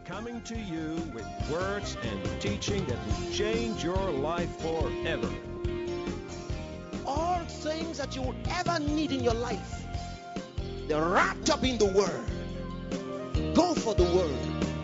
coming to you with words and teaching that will change your life forever. All things that you would ever need in your life, they're wrapped up in the Word. Go for the Word.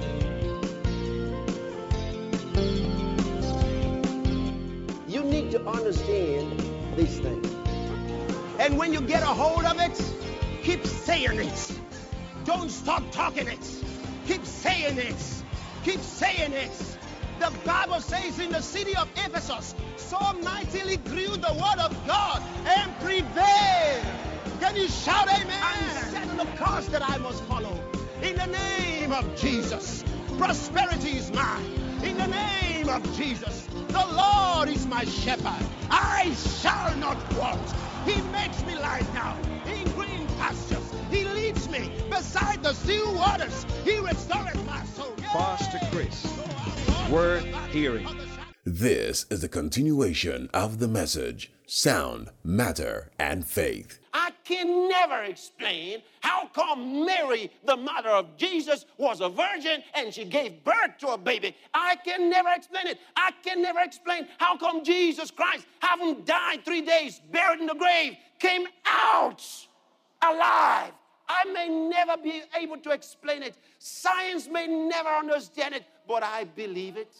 You need to understand these things. And when you get a hold of it, keep saying it. Don't stop talking it. Keep saying it. Keep saying it. The Bible says in the city of Ephesus, so mightily grew the word of God and prevailed. Can you shout amen? I'm setting the course that I must follow. In the name of Jesus, prosperity is mine. In the name of Jesus, the Lord is my shepherd. I shall not want. He makes me lie down in green pastures. He leads me beside the still waters. He restores my soul. Pastor Chris, worth hearing. This is the continuation of the message, Sound, Matter, and Faith. I can never explain how come Mary, the mother of Jesus, was a virgin and she gave birth to a baby. I can never explain it. I can never explain how come Jesus Christ, having died 3 days, buried in the grave, came out alive. I may never be able to explain it. Science may never understand it, but I believe it.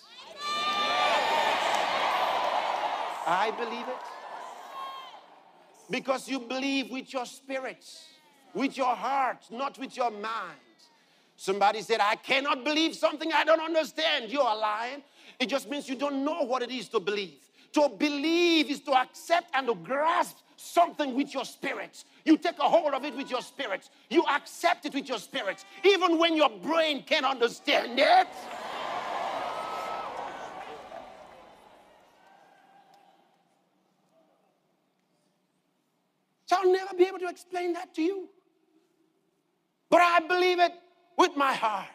I believe it. Because you believe with your spirit, with your heart, not with your mind. Somebody said, I cannot believe something I don't understand. You are lying. It just means you don't know what it is to believe. To believe is to accept and to grasp something with your spirit. You take a hold of it with your spirit. You accept it with your spirit. Even when your brain can't understand it. So I'll never be able to explain that to you. But I believe it with my heart.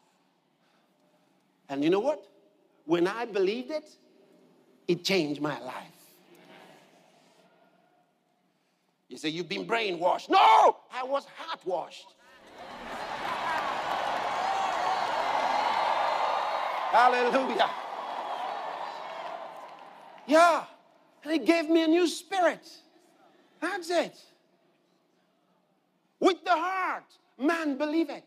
And you know what? When I believed it, it changed my life. You say, you've been brainwashed. No, I was heart washed. Hallelujah. Yeah, and it gave me a new spirit. That's it. With the heart, man believeth.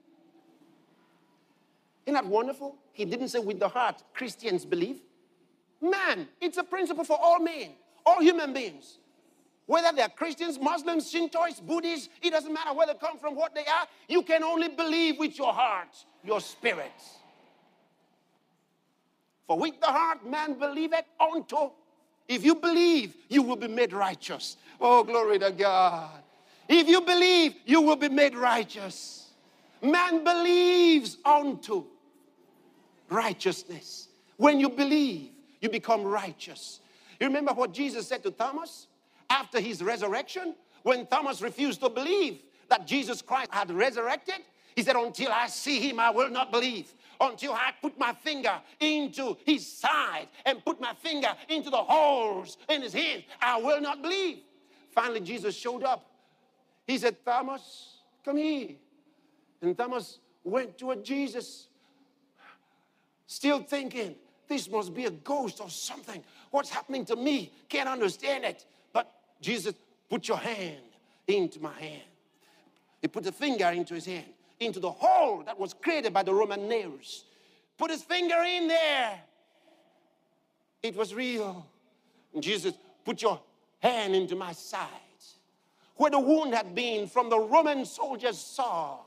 Isn't that wonderful? He didn't say with the heart, Christians believe. Man, it's a principle for all men, all human beings. Whether they're Christians, Muslims, Shintoists, Buddhists, it doesn't matter where they come from, what they are. You can only believe with your heart, your spirit. For with the heart, man believeth unto. If you believe, you will be made righteous. Oh, glory to God. If you believe, you will be made righteous. Man believes unto righteousness. When you believe, you become righteous. You remember what Jesus said to Thomas after his resurrection? When Thomas refused to believe that Jesus Christ had resurrected, he said, until I see him, I will not believe. Until I put my finger into his side and put my finger into the holes in his hands, I will not believe. Finally, Jesus showed up. He said, Thomas, come here. And Thomas went toward Jesus, still thinking, this must be a ghost or something. What's happening to me? Can't understand it. But Jesus, put your hand into my hand. He put a finger into his hand, into the hole that was created by the Roman nails. Put his finger in there. It was real. And Jesus, put your hand into my side, where the wound had been from the Roman soldier's sword.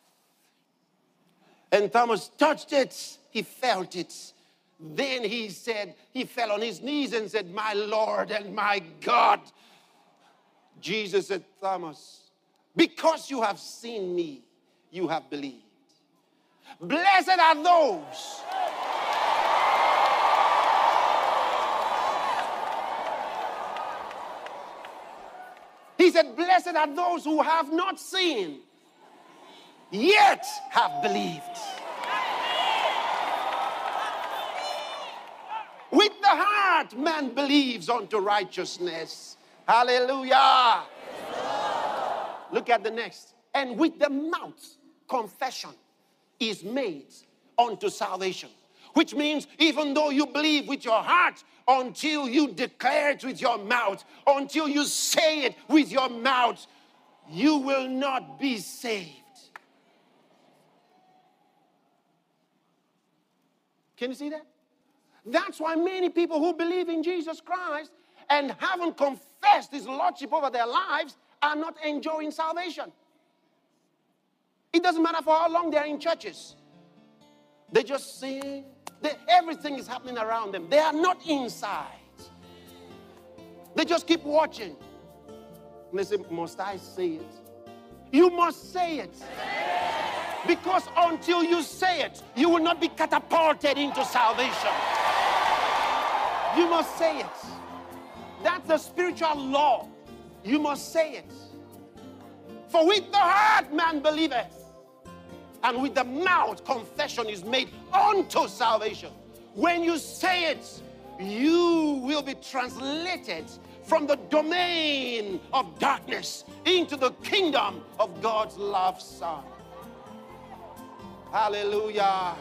And Thomas touched it. He felt it. Then he said, he fell on his knees and said, my Lord and my God. Jesus said, Thomas, because you have seen me, you have believed. Blessed are those he said, blessed are those who have not seen, yet have believed. With the heart, man believes unto righteousness. Hallelujah. Look at the next. And with the mouth, confession is made unto salvation. Which means even though you believe with your heart, until you declare it with your mouth, until you say it with your mouth, you will not be saved. Can you see that? That's why many people who believe in Jesus Christ and haven't confessed his lordship over their lives are not enjoying salvation. It doesn't matter for how long they're in churches. They just sing. Everything is happening around them. They are not inside. They just keep watching. And they say, must I say it? You must say it. Because until you say it, you will not be catapulted into salvation. You must say it. That's the spiritual law. You must say it. For with the heart man believeth, and with the mouth confession is made unto salvation. When you say it, you will be translated from the domain of darkness into the kingdom of God's loved Son. Hallelujah.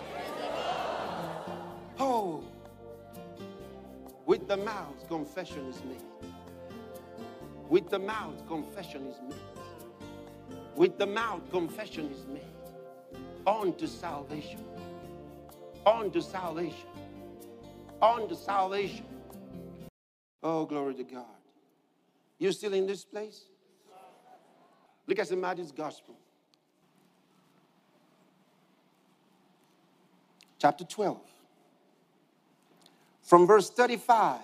Oh, with the mouth confession is made. With the mouth confession is made. With the mouth confession is made. Unto salvation. Unto salvation. Unto salvation. Oh, glory to God. You still in this place? Look at St. Matthew's Gospel. Chapter 12. From verse 35.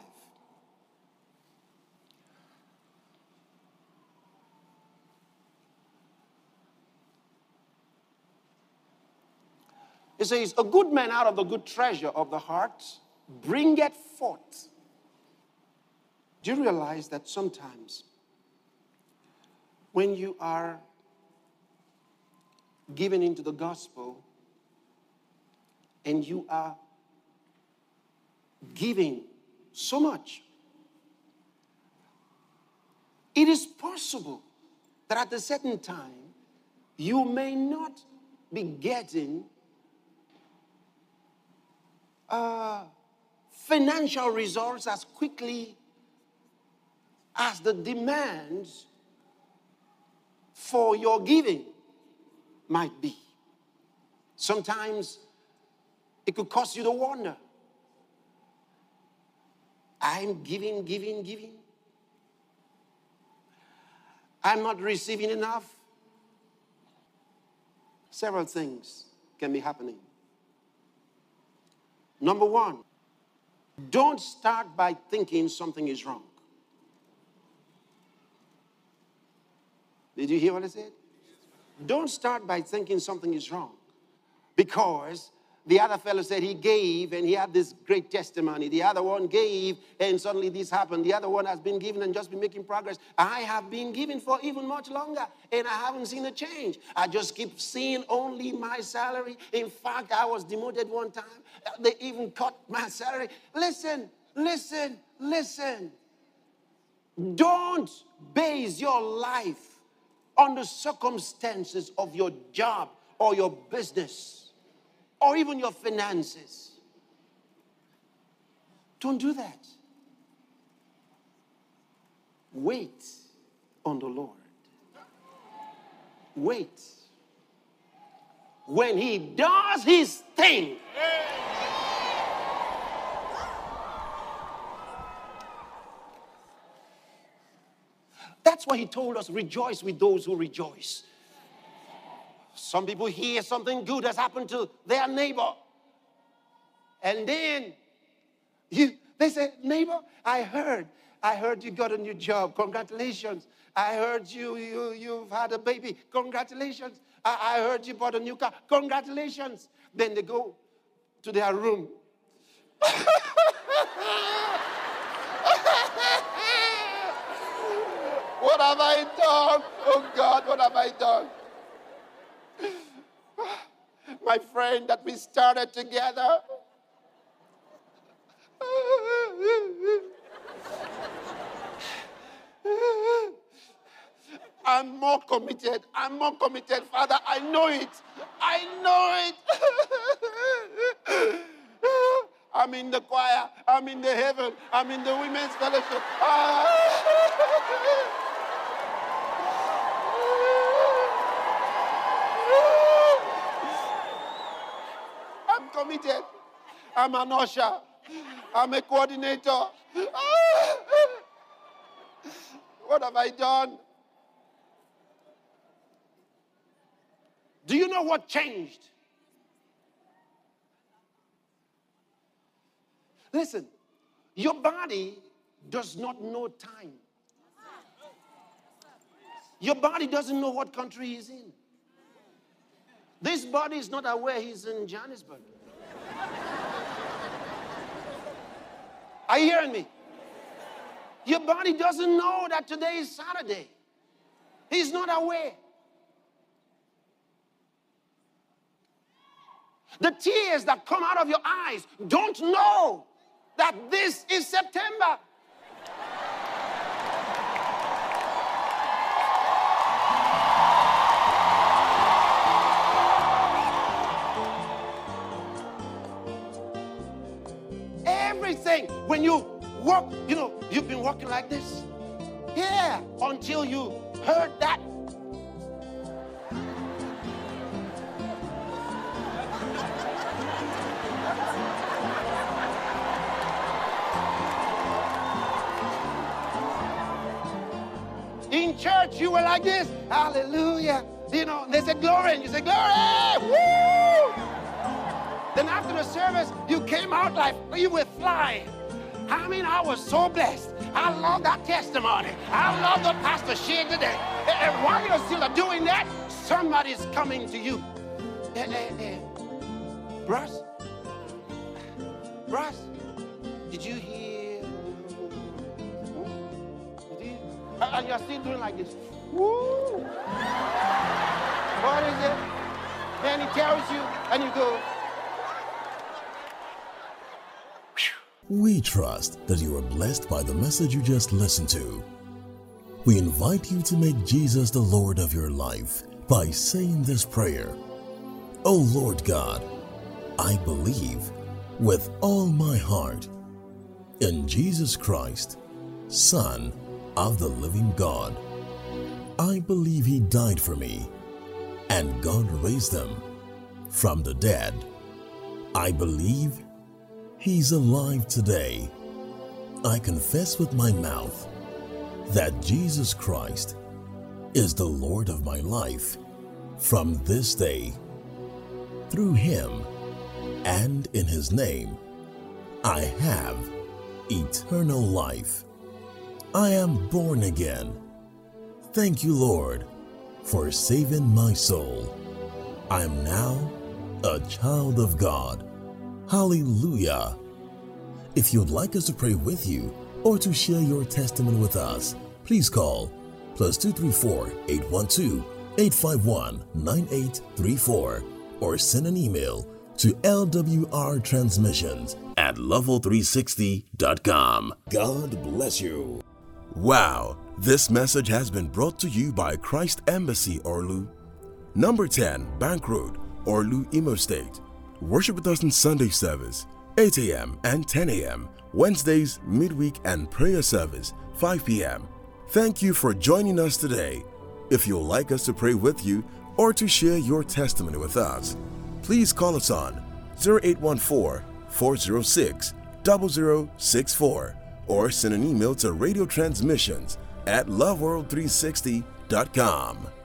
It says, a good man out of the good treasure of the heart bringeth forth. Do you realize that sometimes when you are given into the gospel and you are giving so much, it is possible that at a certain time you may not be getting financial results as quickly as the demands for your giving might be. Sometimes it could cause you to wonder. I'm giving. I'm not receiving enough. Several things can be happening. Number one, don't start by thinking something is wrong. Did you hear what I said? Don't start by thinking something is wrong. Because the other fellow said he gave and he had this great testimony. The other one gave and suddenly this happened. The other one has been given and just been making progress. I have been giving for even much longer and I haven't seen a change. I just keep seeing only my salary. In fact, I was demoted one time. They even cut my salary. Listen. Don't base your life on the circumstances of your job or your business or even your finances. Don't do that. Wait on the Lord. Wait. When he does his thing, that's why he told us, rejoice with those who rejoice. Some people hear something good has happened to their neighbor. And then they say, neighbor, I heard you got a new job. Congratulations. I heard you've had a baby. Congratulations. I heard you bought a new car. Congratulations. Then they go to their room. What have I done? Oh God, what have I done? My friend that we started together. I'm more committed. Father, I know it. I'm in the choir. I'm in the heaven. I'm in the women's fellowship. I'm committed. I'm an usher. I'm a coordinator. What have I done? Do you know what changed? Listen, your body does not know time. Your body doesn't know what country he's in. This body is not aware he's in Johannesburg. Are you hearing me? Your body doesn't know that today is Saturday. He's not aware. The tears that come out of your eyes don't know that this is September. Everything, when you walk, you've been walking like this. Yeah, until you heard that. In church, you were like this. Hallelujah. They said glory, and you said glory. Woo! Then after the service, you came out like you were flying. I was so blessed. I love that testimony. I love the pastor shared today. And while you're still doing that, somebody's coming to you. Bruce, did you hear? And you're still doing like this. Woo! What is it? Then he tells you, and you go. We trust that you are blessed by the message you just listened to. We invite you to make Jesus the Lord of your life by saying this prayer. Oh Lord God, I believe with all my heart in Jesus Christ, Son of the living God. I believe He died for me and God raised Him from the dead. I believe He's alive today. I confess with my mouth that Jesus Christ is the Lord of my life from this day. Through Him and in His name, I have eternal life. I am born again. Thank you, Lord, for saving my soul. I am now a child of God. Hallelujah. If you'd like us to pray with you or to share your testimony with us, please call +234 812 851 9834 or send an email to lwrtransmissions@level360.com. God bless you. Wow, this message has been brought to you by Christ Embassy Orlu, number 10 Bank Road, Orlu, Imo State. Worship with us in Sunday service, 8 a.m. and 10 a.m., Wednesdays, midweek, and prayer service, 5 p.m. Thank you for joining us today. If you'd like us to pray with you or to share your testimony with us, please call us on 0814-406-0064 or send an email to radiotransmissions@loveworld360.com.